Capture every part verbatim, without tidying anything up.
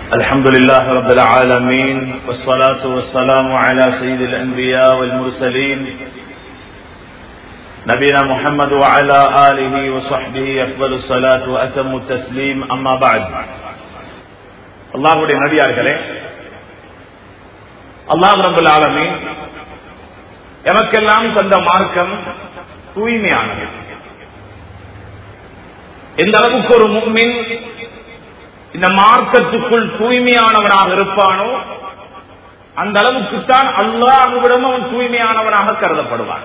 الحمد لله رب العالمين والصلاة والسلام على سيد الأنبياء والمرسلين نبينا محمد وعلى آله وصحبه أفضل الصلاة وأتم التسليم أما بعد الله உடைய நபியார்களே அல்லாஹ் ரப்பல் ஆலமீன் எமக்கெல்லாம் தந்த மார்க்கம் தூய்மையானது. எந்த அளவுக்கு ஒரு முஃமின் இந்த மார்க்கத்துக்குள் தூய்மையானவனாக இருப்பானோ அந்த அளவுக்குத்தான் அல்லாஹ்விடம் அவன் தூய்மையானவனாக கருதப்படுவான்.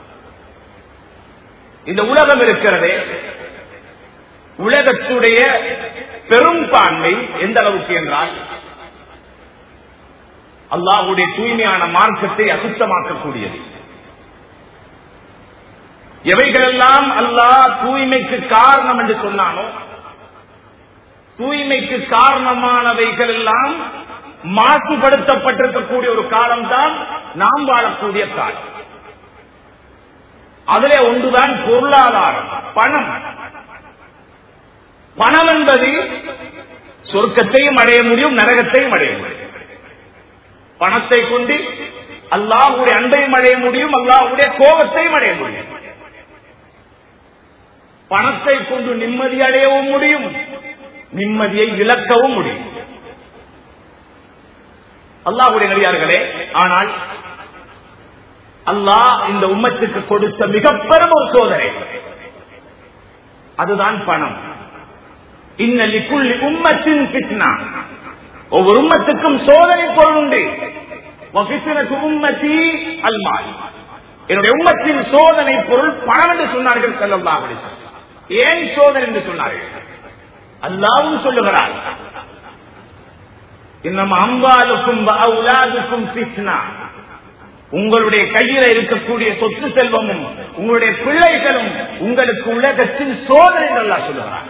இந்த உலகம் இருக்கிறதே, உலகத்துடைய பெரும்பான்மை எந்த அளவுக்கு என்றால் அல்லாஹ்வுடைய தூய்மையான மார்க்கத்தை அசுத்தமாக்கக்கூடியது. எவைகளெல்லாம் அல்லாஹ் தூய்மைக்கு காரணம் என்று சொன்னானோ தூய்மைக்கு காரணமானவைகள் எல்லாம் மாசுபடுத்தப்பட்டிருக்கக்கூடிய ஒரு காலம்தான் நாம் வாழக்கூடிய காலம். அதிலே ஒன்றுதான் பொருளாதாரம், பணம். பணம் என்பது சொர்க்கத்தையும் அடைய முடியும், நரகத்தையும் அடைய முடியும். பணத்தை கொண்டு அல்லாஹ்வுடைய அன்பையும் அடைய முடியும், அல்லாஹ்வுடைய கோபத்தையும் அடைய முடியும். பணத்தை கொண்டு நிம்மதி அடையவும் முடியும், நிம்மதியை இழக்கவும் முடியும். அல்லாஹ்வுடைய நபியார்களே, ஆனால் அல்லாஹ் இந்த உம்மத்துக்கு கொடுத்த மிக பெரும் ஒரு சோதனை, அதுதான் பணம். இன்ன லிகுல்லி உம்மத்தின் ஃபித்னா, ஒவ்வொரு உம்மத்துக்கும் சோதனை பொருள் உண்டு. வஃபித்னத்து உம்மத்தி அல்மால், என்னுடைய உம்மத்தின் சோதனை பொருள் பணம் என்று சொன்னார்கள் ஸல்லல்லாஹு அலைஹி வஸல்லம். ஏன் சோதனை என்று சொன்னார்கள்? அல்லாஹ்வும் சொல்லுகிறார், இன்னமா அம்வாலுக்கும் வஅவுலாதுக்கும் ஃபித்னா, உங்களுடைய கையில இருக்கக்கூடிய சொத்து செல்வமும் உங்களுடைய பிள்ளைகளும் உங்களுக்கு உலகத்தின் சோதனை என்று அல்லாஹ் சொல்லுகிறார்.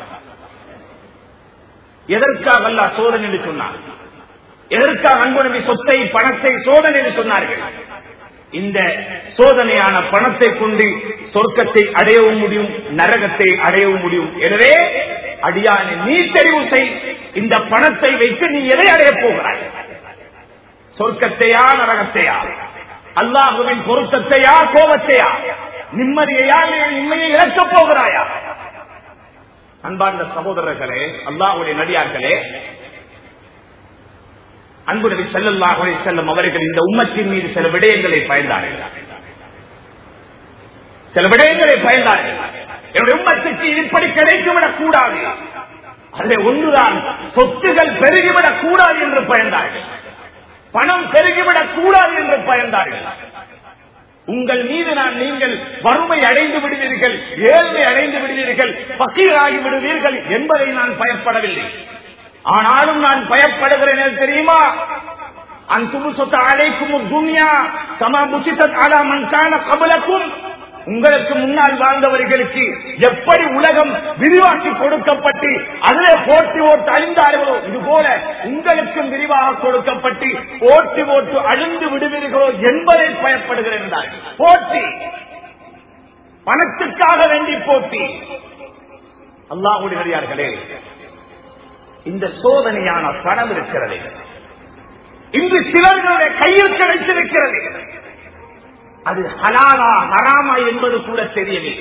எதற்காக அல்லாஹ் சோதனை என்று சொன்னார்? எதற்காக அன்பு நபி சொத்தை பணத்தை சோதனை என்று சொன்னார்கள்? இந்த சோதனையான பணத்தை கொண்டு சொர்க்கத்தை அடையவும் முடியும், நரகத்தை அடையவும் முடியும். எனவே அடியானை நீ தெரிவு செய், இந்த பணத்தை வைத்து நீ எதை அடைய போகிறாய்? சொர்க்கத்தையா நரகத்தையா? அல்லாஹ்வின் பொருத்தத்தையா கோபத்தையா? நிம்மதியையா நிம்மதியை இழக்கப் போகிறாயா? அன்பார்ந்த சகோதரர்களே, அல்லாஹ்வுடைய நடிகார்களே, அன்பு நபி ஸல்லல்லாஹு அலைஹி வஸல்லம் அவர்கள் இந்த உம்மத்தின் மீது சில விடயங்களை பயந்தார்கள். சில விடயங்களை பயந்தார்கள். என்னுடைய உம்மத்துக்கு இப்படி கிடைத்துவிடக் கூடாது, அதில் ஒன்றுதான் சொத்துகள் பெருகிவிடக் கூடாது என்று பயந்தார்கள். பணம் பெருகிவிடக் கூடாது என்று பயந்தார்கள். உங்கள் மீது நான் நீங்கள் வறுமை அடைந்து விடுவீர்கள், ஏழ்மை அடைந்து விடுவீர்கள், பக்கீராகி விடுவீர்கள் என்பதை நான் பயப்படவில்லை. ஆனாலும் நான் பயப்படுகிறேன் தெரியுமா? அன்துபுஸத அலைக்கும் துன்யா கமா புஸிதத் அலா மன் கான கப்லக்கும், உங்களுக்கு முன்னால் வாழ்ந்தவர்களுக்கு எப்படி உலகம் விரிவாக்கி கொடுக்கப்பட்டு அதிலே போட்டி ஓட்டு அழிந்தார்களோ இதுபோல உங்களுக்கும் விரிவாக கொடுக்கப்பட்டு போட்டி ஓட்டு அழிந்து விடுவீர்களோ என்பதை பயப்படுகிறேன் என்றார்கள். போட்டி, பணத்துக்காக வேண்டி போட்டி. அல்லாஹ்வுடைய நபியார்களே, இந்த சோதனையான பணம் இருக்கிறது, இன்று சிலர்களுடைய கையில் கிடைத்திருக்கிறது. அது ஹலாலா ஹராமா என்பது கூட தெரியவில்லை.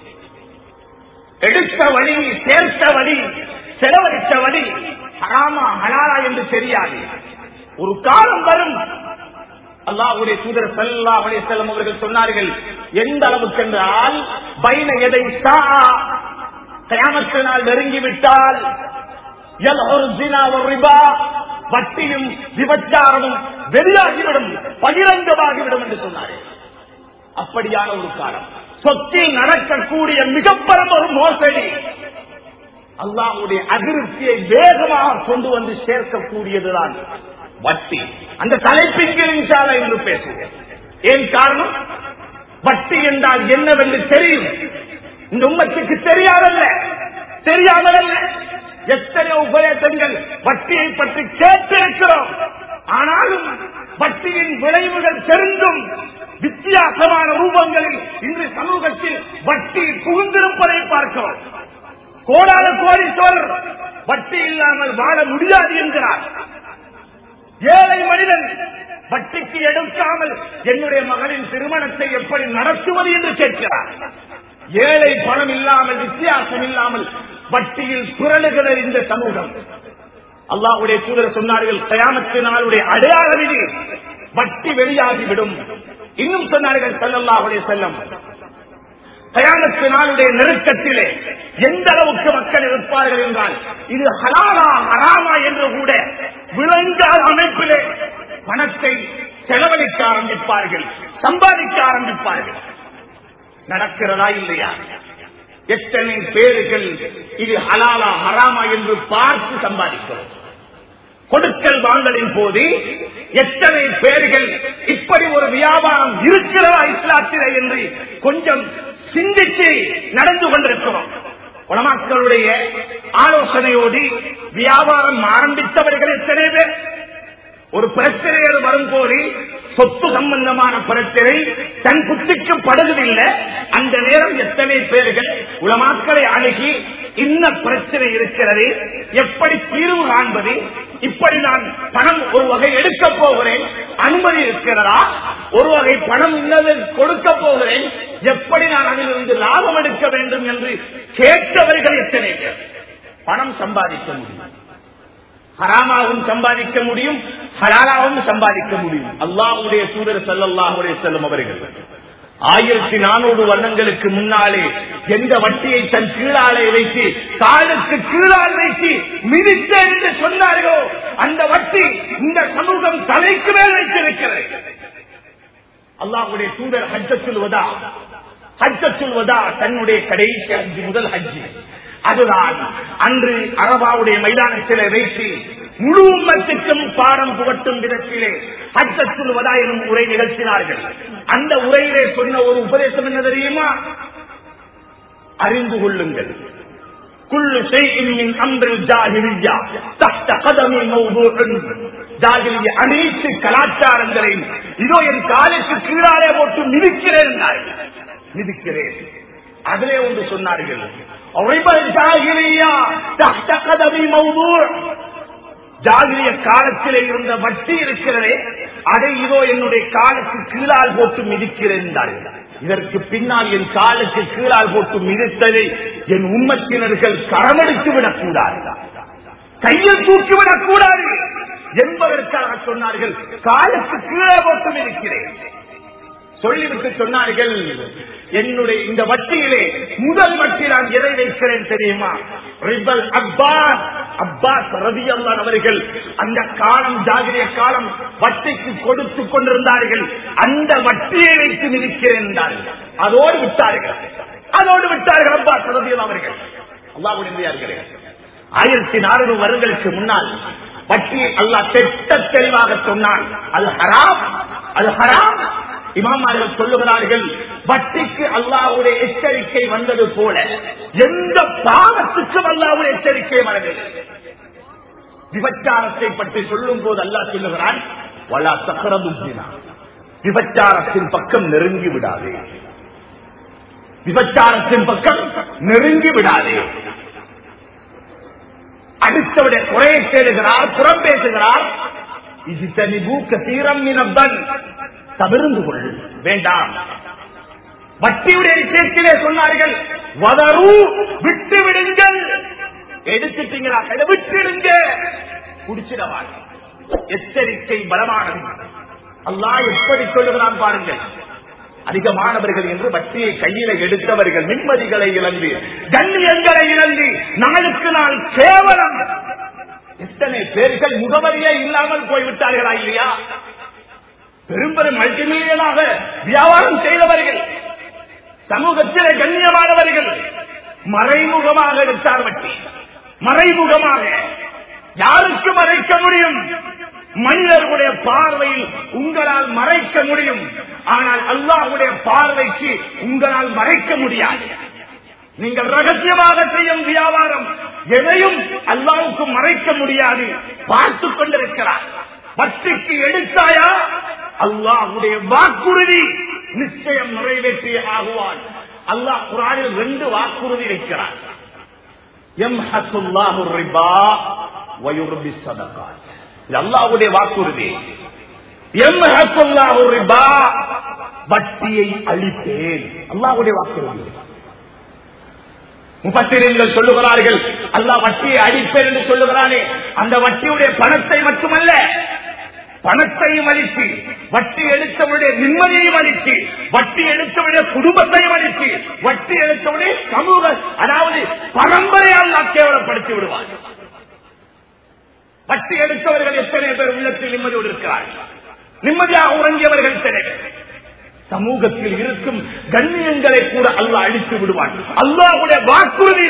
எடுத்த வழி, சேர்த்த வழி, செலவழித்த வழி ஹராமா ஹலாலா என்று தெரியாது. ஒரு காலம் வரும், அல்லாஹ்வுடைய தூதர் ஸல்லல்லாஹு அலைஹி வஸல்லம் அவர்கள் சொன்னார்கள், எந்த அளவுக்கு என்றால் பைன எதை சா, கியாமத் நாள் நெருங்கிவிட்டால் யல்ஹுர் ஸினா வர்ரிபா, வட்டியும் விபச்சாரமும் வெளியாகிவிடும், பகிரங்கமாகிவிடும் என்று சொன்னார்கள். அப்படியான ஒரு காலம், சொத்தில் நடக்கக்கூடிய மிகப்பெரும் ஒரு மோசடி, அல்லாஹ்வுடைய அதிருப்தியை வேகமாக கொண்டு வந்து சேர்க்கக்கூடியதுதான் வட்டி. அந்த தலைப்பிற்கு இன்ஷா அல்லாஹ் என்று பேசுகிறேன். ஏன் காரணம்? வட்டி என்றால் என்னவென்று தெரியும், இந்த உம்மத்துக்கு தெரியாதல்ல, தெரியாதல்ல. எத்தனையோ உபதேசங்கள் வட்டியை பற்றி கேட்டிருக்கிறோம், ஆனாலும் வட்டியின் விளைவுகள் தெரிந்தும் வித்தியாசமான ரூபங்களில் இன்று சமூகத்தில் வட்டி புகுந்திருப்பதை பார்க்கிறோம். கோடான கோடீஸ்வரர் வட்டி இல்லாமல் வாழ முடியாது என்கிறார். ஏழை மனிதன் வட்டிக்கு எடுக்காமல் என்னுடைய மகளின் திருமணத்தை எப்படி நடத்துவது என்று கேட்கிறார். ஏழை பணம் இல்லாமல் வித்தியாசம் இல்லாமல் வட்டியில் புரளுகிற இந்த சமூகம். அல்லாஹ்வுடைய தூதர் சொன்னார்கள், கியாமத்து நாளுடைய அடையாளம் இது, வட்டி வெளியாகிவிடும். இன்னும் சொன்னார்கள் ஸல்லல்லாஹு அலைஹி வஸல்லம், கியாமத்து நாளுடைய நெருக்கத்திலே எந்த அளவுக்கு மக்கள் இருப்பார்கள் என்றால், இது ஹலாலா ஹராமா என்று கூட விளங்காத அமைப்பிலே பணத்தை செலவழிக்க ஆரம்பிப்பார்கள், சம்பாதிக்க ஆரம்பிப்பார்கள். நடக்கிறதா இல்லையா? எத்தனை பேர்கள் இது ஹலாலா ஹராமா என்று பார்த்து சம்பாதிக்கிறோம். கொடுக்கல் வாங்கலின் போது எத்தனை பேர்கள் இப்படி ஒரு வியாபாரம் இருக்கிறதா இஸ்லாத்திலே என்று கொஞ்சம் சிந்திச்சு நடந்து கொண்டிருக்கிறோம். உலமாக்களுடைய ஆலோசனையோடு வியாபாரம் ஆரம்பித்தவர்கள் எத்தனை பேர்? ஒரு பிரச்சனைகள் வரும்போது சொத்து சம்பந்தமான பிரச்சனை தன் புத்திக்கு படுவதில்லை. அந்த நேரம் எத்தனை பேர்கள் உலமாக்களை அணுகி இன்ன பிரச்சனை இருக்கிறது, எப்படி தீர்வு காண்பது, இப்படி நான் பணம் ஒரு வகை எடுக்க போகிறேன், அனுமதி இருக்கிறதா, ஒரு வகை பணம் இன்னது கொடுக்க போகிறேன், எப்படி நான் அதிலிருந்து லாபம் எடுக்க வேண்டும் என்று கேட்டவர்கள் எத்தனை பேர்? பணம் சம்பாதிக்க முடியும், ஹராமாவும் சம்பாதிக்க முடியும், ஹலாலாவும் சம்பாதிக்க முடியும். அல்லாஹ்வுடைய தூதர் ஸல்லல்லாஹு அலைஹி வஸல்லம் அவர்கள் ஆயிரத்தி நானூறு வருடங்களுக்கு முன்னாலே எந்த வட்டியை தன் கீழாலே வைத்து காலுக்கு கீழால் வைத்து மிதித்த என்று சொன்னார்களோ அந்த வட்டி இந்த சமூகம் தலைக்கு மேல் வைத்திருக்கிறது. அல்லாஹ்வுடைய தூதர் ஹஜ்ஜத்துல் வதா ஹஜ்ஜத்துல் வதா தன்னுடைய கடைசி ஹஜ், முதல் ஹஜ், அதுதான் அன்று அரபாவுடைய மைதானத்திலே வைத்து முழு உம்மத்துக்கும் பாடம் புகட்டும் விதத்திலே ஹஜ்ஜத்துல் வதா எனும் உரை நிகழ்த்தினார்கள். அந்த உரையிலே சொன்ன ஒரு உபதேசம் என்ன தெரியுமா? அறிந்து கொள்ளுங்கள், குல்லு ஷைஇன் மின் அம்ரில் ஜாஹிலிய்யா தஹ்த கதமி மவ்தூஉன். ஜாஹிலிய்யா அனைத்து கலாச்சாரங்களையும் இதோ என் காலுக்கு கீழாலே போட்டு மிதிக்கிறேன் என்றார்கள். மிதிக்கிறேன். அதிலே ஒன்று சொன்னார்கள், ஜாகிரிய காலத்திலே இருந்த வட்டி இருக்கிறதே அதை இதோ என்னுடைய காலுக்கு கீழால் போட்டு மிதிக்கிறேன். இதற்கு பின்னால் என் காலுக்கு கீழால் போட்டு மிதித்ததை என் உம்மத்தினர்கள் கரமடித்து விடக்கூடாது, கையில் தூக்கிவிடக் கூடாது என்பதற்காக சொன்னார்கள், காலுக்கு கீழே போட்டு மிதிக்கிறேன். சொல்லிவிட்டு சொன்னார்கள், என்னுடைய இந்த வட்டியிலே முதல் வட்டி நான் எதை வைக்கிறேன் தெரியுமா? ரிபல் அப்பாஸ் அப்பாஸ் ரலியல்லாஹு அவர்கள் அந்த காலம் ஜாகிரிய காலம் வட்டிக்கு கொடுத்து கொண்டிருந்தார்கள், அந்த வட்டியை வைத்து மிதிக்கிறேன் என்றார்கள். அதோடு விட்டார்கள் அதோடு விட்டார்கள் அப்பாஸ் ரலியல்லாஹு அவர்கள். அல்லாஹ்வுடைய ஆயிரத்தி நானூறு வருடங்களுக்கு முன்னால் வட்டியை அல்லாஹ் திட்ட தெளிவாக சொன்னான், அல் ஹராம் அல் ஹராம். இமாமார்கள் சொல்லுகிறார்கள், வட்டிக்கு அல்லாஹ்வுடைய எச்சரிக்கை வந்தது போல எந்த பாவத்துக்கும் அல்லாஹ்வுடைய எச்சரிக்கை வரவில்லை. விபச்சாரத்தை பற்றி சொல்லும் போது அல்லாஹ் சொல்லுகிறான், வலா தக்ரபுஸ் ஸினா, விபச்சாரத்தின் பக்கம் நெருங்கி விடாதே, விபச்சாரத்தின் பக்கம் நெருங்கி விடாதே. அடுத்தவுடைய குறையை தேடுகிறார், புறம் பேசுகிறார். இஜ்தனிபு கஸீரம் மினல் தவிர்ந்து கொள் வேண்டாம். வட்டியுடைய விஷயத்திலே சொன்னார்கள், வதரு விட்டு விடுங்கள். எடுத்துட்டீங்களா, விட்டுடுங்க, குடிச்சிடவாங்க. எச்சரிக்கை பலமானது. அல்லாஹ் எப்படி சொல்லுகிறான் பாருங்கள். அதிகமானவர்கள் என்று வட்டியை கையில எடுத்தவர்கள் நிம்மதிகளை இழந்து, கண்ணியங்களை இழந்து, நாளுக்கு நாள் கேவலம். எத்தனை பேர்கள் முகவரியே இல்லாமல் போய்விட்டார்களா இல்லையா? பெரும்பெரும் மல்டிமில்லியனாக வியாபாரம் செய்தவர்கள், சமூகத்திலே கண்ணியமானவர்கள், மறைமுகமாக எடுத்தார் வட்டி. மறைமுகமாக யாருக்கு மறைக்க முடியும்? மனிதர்களுடைய பார்வையில் உங்களால் மறைக்க முடியும், ஆனால் அல்லாஹ்வுடைய பார்வைக்கு உங்களால் மறைக்க முடியாது. நீங்கள் ரகசியமாக செய்யும் வியாபாரம் எதையும் அல்லாஹ்வுக்கு மறைக்க முடியாது, பார்த்துக் கொண்டிருக்கிறார். வட்டிக்கு எடுத்தாயா, அல்லாஹ்வுடைய வாக்குறுதி நிச்சயம் நிறைவேற்றிய ஆகுவான். அல்லாஹ் குர்ஆனில் ரெண்டு வாக்குறுதி வைக்கிறார். யம்ஹகுல்லாஹு ரிபா வ யுர்பி ஸதகாத். இது அல்லாஹ்வுடைய வாக்குறுதி. வட்டியை அழிப்பேன், அல்லாஹ்வுடைய வாக்குறுதி. முஃபஸ்ஸிரீன்கள் சொல்லுகிறார்கள், அல்லாஹ் வட்டியை அழிப்பேன் என்று சொல்லுகிறானே, அந்த வட்டியுடைய பணத்தை மட்டுமல்ல, பணத்தையும் அழித்து, வட்டி எடுத்தவருடைய நிம்மதியையும் அழித்து, வட்டி எடுத்தவருடைய குடும்பத்தையும் அழித்து, வட்டி எடுத்தவருடைய சமூக, அதாவது பரம்பரையை அல்லாஹ் கேவலப்படுத்தி விடுவார். வட்டி எடுத்தவர்கள் எத்தனை பேர் உள்ளத்தில் நிம்மதியோடு இருக்கிறார்கள்? நிம்மதியாக உறங்கியவர்கள் எத்தனை பேர்? சமூகத்தில் இருக்கும் கண்ணியங்களை கூட அல்லாஹ் அழித்து விடுவான். அல்லாஹ்வுடைய வாக்குறுதி.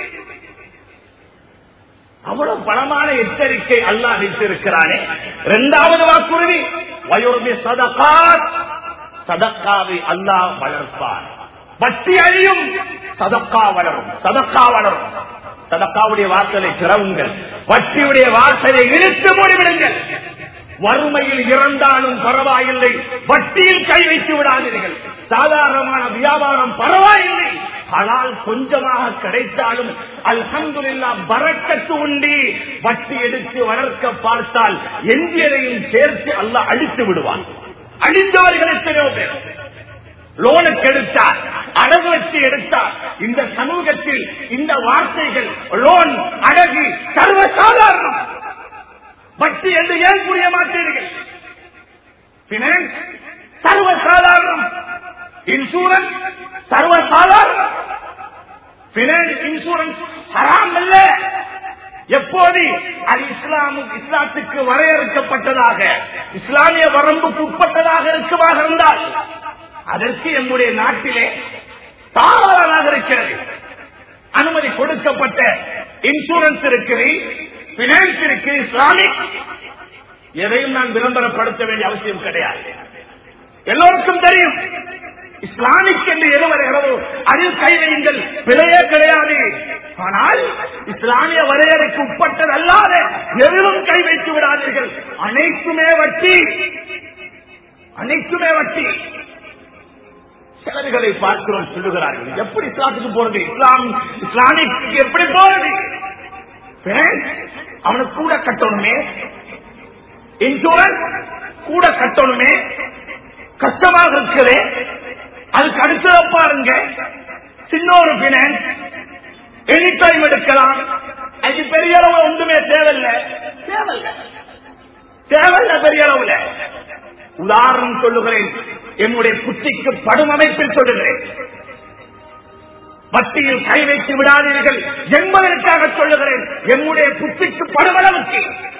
அவ்வளவு பலமான எச்சரிக்கை அல்லாஹ் அளித்திருக்கிறானே. இரண்டாவது வாக்குறுதி, வயோர்பி சதகாத், சதக்காவை அல்லாஹ் வளர்ப்பான். வட்டி அழியும், சதக்கா வளரும், சதக்கா வளரும். சதக்காவுடைய வாசலை திறவுங்கள், வட்டியுடைய வாசலை இழுத்து மூடிவிடுங்கள். வறுமையில் இறந்தாலும் பரவாயில்லை, வட்டியில் கை வைத்து விடாதீர்கள். சாதாரணமான வியாபாரம் பரவாயில்லை, ஆனால் கொஞ்சமாக கிடைத்தாலும் அல்ஹம்துலில்லாஹ் பரக்கத்து உண்டி. வட்டி எடுத்து வளர்க்க பார்த்தால் எஞ்சியதையும் சேர்த்து அல்லாஹ் அழித்து விடுவான். அழிந்தவர்கள் எத்தனையோ பேர் லோனுக்கு எடுத்தார், அடகு வச்சு எடுத்தார். இந்த சமூகத்தில் இந்த வார்த்தைகள் லோன், அடகு சர்வசாதாரணம். வட்டி என்று ஏன் புரிய மாட்டீர்கள்? பினான்ஸ் சர்வசாதாரணம், இன்சூரன்ஸ் சர்வசாதாரணம். பினான்ஸ் இன்சூரன்ஸ் ஹராம் அல்ல. எப்போது அது இஸ்லாம் இஸ்லாத்துக்கு வரையறுக்கப்பட்டதாக, இஸ்லாமிய வரம்புக்கு உட்பட்டதாக இருக்குமாக இருந்தால் அதற்கு நம்முடைய நாட்டிலே தாராளமாக இருக்கிறது, அனுமதி கொடுக்கப்பட்ட இன்சூரன்ஸ் இருக்குது, பினான்ஸ் இருக்கு, இஸ்லாமிக். எதையும் நான் விளம்பரப்படுத்த வேண்டிய அவசியம் கிடையாது, எல்லோருக்கும் தெரியும். இஸ்லாமிக் என்று எது வருகிறதோ அதில் கை வையுங்கள், பிழையே கிடையாது. ஆனால் இஸ்லாமிய வரையறைக்கு உட்பட்டது அல்லாத எதிலும் கை வைத்து விடாதீர்கள். அனைத்துமே வட்டி, அனைத்துமே வட்டி. சிலர்களை பார்க்கிறோம், சொல்லுகிறார்கள், எப்படி இஸ்லாத்துக்கு போறது, இஸ்லாம் இஸ்லாமிக் எப்படி போறது? அவனுக்கு கூட கட்டணுமே, இன்சூரன்ஸ் கூட கட்டணுமே, கஷ்டமாக இருக்குது. அதுக்கு அடுத்தத பாருங்க, சின்ன ஒரு பினான்ஸ் எனி டைம் எடுக்கலாம். அது பெரிய அளவு ஒன்றுமே தேவையில்லை, தேவையில்லை தேவையில்லை பெரிய அளவுல. உதாரணம் சொல்லுகிறேன், என்னுடைய புத்திக்கு படும் அமைப்பில் சொல்லுகிறேன். வட்டியில் கை வைத்து விடாதீர்கள் என்பதற்காக சொல்லுகிறேன். என்னுடைய புத்திக்கு படுமளவுக்கு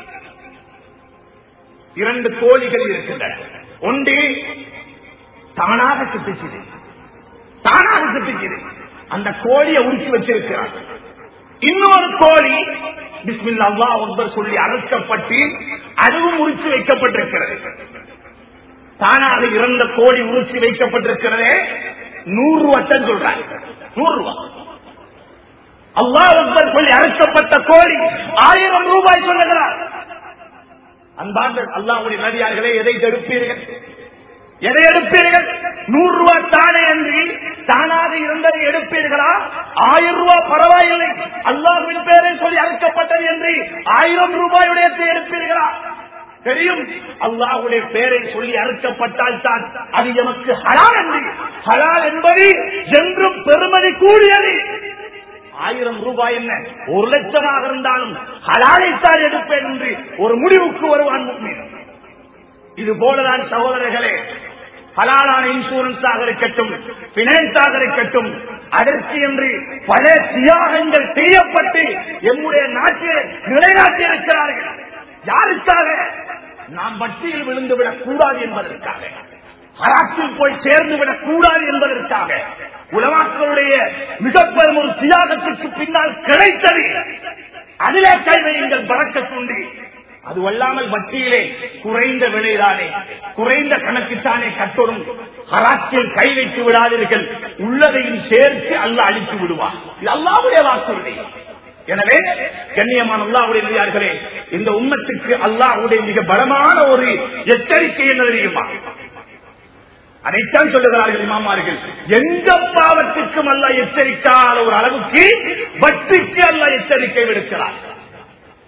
இரண்டு கோழிகள் இருக்கின்றன. ஒன்று தானாக கிட்டுச்சு, தானாக கிட்டுச்சு, அந்த கோழியை உரிச்சு வச்சிருக்கிறார். இன்னொரு கோழி பிஸ்மில்லா அல்லாஹ் அக்பர் சொல்லி அறுக்கப்பட்டு அதுவும் உரிச்சு வைக்கப்பட்டிருக்கிறது. தானாக இறந்த கோழி உரிச்சு வைக்கப்பட்டிருக்கிறது. நூறு ரூபாய் சொல்றாங்க, நூறு ரூபாய். அல்லாஹ் அக்பர் சொல்லி அறுக்கப்பட்ட கோழி ஆயிரம் ரூபாய் சொல்லுகிறார். அன்பார்கள் அல்லாஹ்வுடைய நபியார்களே, எதை எடுப்பீர்கள், எதை எடுப்பீர்கள்? நூறு ரூபாய் தானே என்று தானாக இருந்ததை எடுப்பீர்களா? ஆயிரம் ரூபாய் பரவாயில்லை, அல்லாஹ்வின் பேரை சொல்லி அறுக்கப்பட்டது என்று ஆயிரம் ரூபாயுடைய எடுப்பீர்களா? தெரியும், அல்லாஹ்வுடைய பேரை சொல்லி அறுக்கப்பட்டால் தான் அது எமக்கு ஹலால் என்று. ஹலால் என்பது என்றும் பெருமதி கூடியது. ஆயிரம் ரூபாய் என்ன, ஒரு லட்சமாக இருந்தாலும் ஹலாலைத்தான் எடுப்பேன் என்று ஒரு முடிவுக்கு வருவான் முஃமின். இது போலதான் சகோதரர்களே, ஹலாலான இன்சூரன்ஸாக இருக்கட்டும், பினான்ஸாக இருக்கட்டும், அதற்கு என்று பல தியாகங்கள் செய்யப்பட்டு எம்முடைய நாட்டில் நிலைநாட்டி இருக்கிறார்கள். யாருக்காக? நாம் வட்டியில் விழுந்துவிடக் கூடாது என்பதற்காக, ஹராத்தில் போய் சேர்ந்து விடக் கூடாது என்பதற்காக. உலமாக்களுடைய மிகப்பெரும் ஒரு தியாகத்திற்கு பின்னால் கிடைத்தது. அதிலே கை வையுங்கள், பரக்கத்துண்டு. அதுவல்லாமல் வட்டியிலே குறைந்த விலைதானே, குறைந்த கணக்குத்தானே கட்டணும். ஹராத்தில் கை வைத்து விடாதீர்கள், உள்ளதையும் சேர்த்து அல்லாஹ் அழித்து விடுவார். இது அல்லாஹ்வுடைய வாக்குறுதி. எனவே கண்ணியமான அல்லாஹ்வுடைய நபியார்களே, இந்த உம்மத்துக்கு அல்லாஹ்வுடைய மிக பலமான ஒரு எச்சரிக்கை என்ன தெரியுமா? அதைத்தான் சொல்லுகிறார்கள் இமாமார்கள். எந்த பாவத்திற்கும் அல்லாஹ் எச்சரிக்காத ஒரு அளவுக்கு வட்டிக்கு அல்லாஹ் எச்சரிக்கை விடுக்கிறார்.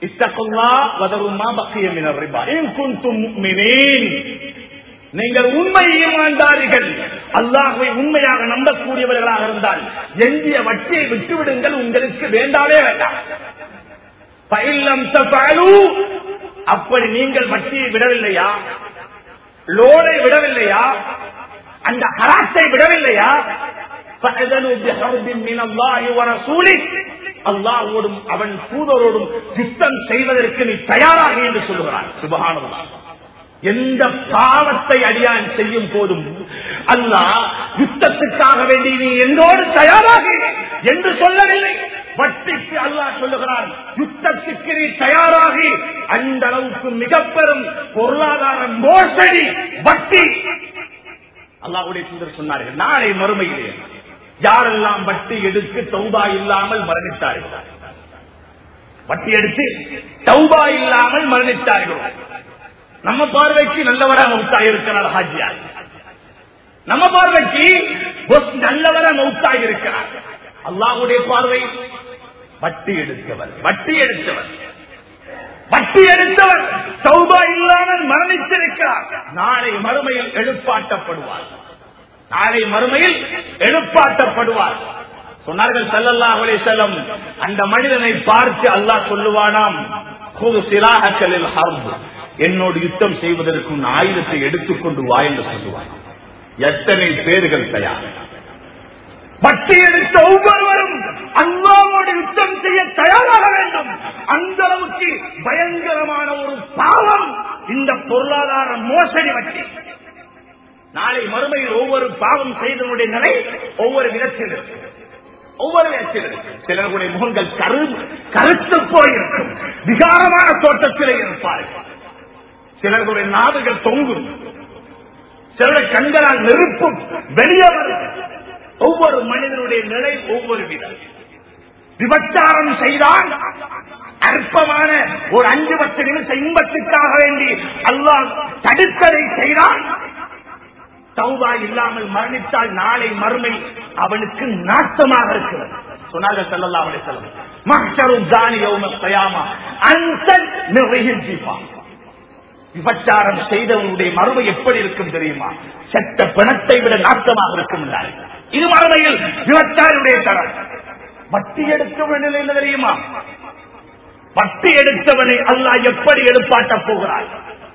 இத்தகுல்லாஹ் வதருமா பக்கிய மினர் ரிபா இன் குன்தும் முஃமினீன். நீங்கள் உண்மை ஈமான்தாரிகள், அல்லாஹ்வை உண்மையாக நம்பக்கூடியவர்களாக இருந்தால் எஞ்சிய வட்டியை விட்டுவிடுங்கள், உங்களுக்கு வேண்டாவே வேண்டாம். ஃபஇல்லம் தஃஅலூ, அப்படி நீங்கள் வட்டியை விடவில்லையா, லோனை விடவில்லையா, அந்த ஹராத்தை விடவில்லையா, ஃபஅதனு பிஹர்பின் மினல்லாஹி வ ரசூலிஹி, அல்லாஹ்வோடும் அவன் தூதரோடும் யுத்தம் செய்வதற்கு நீ தயாராக என்று சொல்லுகிறான். சுப்ஹானல்லாஹ். எந்த பாவத்தை அடியான் செய்யும் போதும் அல்லாஹ் யுத்தத்துக்காக வேண்டி நீ என்னோடு தயாராக என்று சொல்லவில்லை. வட்டிக்கு அல்லாஹ் சொல்லுகிறான், யுத்தத்துக்கு நீ தயாராகி. அந்த அளவுக்கு மிக பெரும் பொருளாதார மோசடி வட்டி. அல்லாஹ்வுடைய தூதர் சொன்னார்கள், நாளை மறுமையிலே யாரெல்லாம் வட்டி எடுத்து தௌபா இல்லாமல் மரணித்தார்கள், வட்டி எடுத்து தௌபா இல்லாமல் மரணித்தார்கள். நம்ம பார்வைக்கு நல்லவரா மௌத்தாய் இருக்கிறார் ஹாஜியார், நம்ம பார்வைக்கு நல்லவரா மௌத்தாய் இருக்கிறார். அல்லாஹ்வுடைய பார்வை வட்டி எடுத்தவர், வட்டி எடுத்தவர் வட்டி எடுத்தவர் தௌபா இல்லாமல் மரணித்திருக்கிறார். நாளை மறுமையில் எழுப்பாட்டப்படுவார், நாளை மறுமையில் எழுப்பாட்டப்படுவார். சொன்னார்கள் ஸல்லல்லாஹு அலைஹி வஸல்லம், அந்த மனிதனை பார்த்து அல்லாஹ் சொல்லுவானாம், குது சிலாஹக்கலில் ஹர்ப், என்னோடு யுத்தம் செய்வதற்கு ஆயுதத்தை எடுத்துக்கொண்டு வா என்று சொல்லுவான். எத்தனை பேர்கள் தயார்? வட்டி எடுத்த ஒவ்வொருவரும் அல்லாஹ்வோடு யுத்தம் செய்ய தயாராக வேண்டும். அந்த அளவுக்கு பயங்கரமான ஒரு பாவம் இந்த பொருளாதார மோசடி வட்டி. நாளை மறுமையில் ஒவ்வொரு பாவம் செய்தவனுடைய நிலை ஒவ்வொரு விதத்தில் இருக்கு, ஒவ்வொரு விதத்தில் இருக்கு. சிலருடைய முகங்கள் கரு கருத்து போயிருக்கும், விகாரமான தோட்டத்திலே இருப்பார்கள். சிலர்களுடைய நாடுகள் தொங்கும், சிலருடைய கண்களால் நெருப்பும் வெளியே வரும். ஒவ்வொரு மனிதனுடைய நிலை ஒவ்வொரு விதம். விபச்சாரம் செய்தால் அற்பமான ஒரு அஞ்சு பத்து நிமிஷம் இன்பத்துக்காக வேண்டி அல்லாஹ் தடுக்கலை செய்தால், தௌபா இல்லாமல் மரணித்தால் நாளை மறுமை அவனுக்கு நாட்டமாக இருக்கிறது. சொன்னார்கள் ஸல்லல்லாஹு அலைஹி வஸல்லம், மஹ்ஷரு ஜானி யௌமல் கியாமா அன்சல் மிர்ஹில் ஜிஃபா. விபச்சாரம் செய்தவனுடைய மறுமை எப்படி இருக்கும் தெரியுமா? செத்த பிணத்தை விட நாட்டமாக இருக்கும். இது மறுமையில் விபச்சாரியுடைய தரம். வட்டி எடுத்தவன் நிலை என்ன தெரியுமா? வட்டி எடுத்தவனை அல்லாஹ் எப்படி எழுப்பாட்டப் போகிறார்?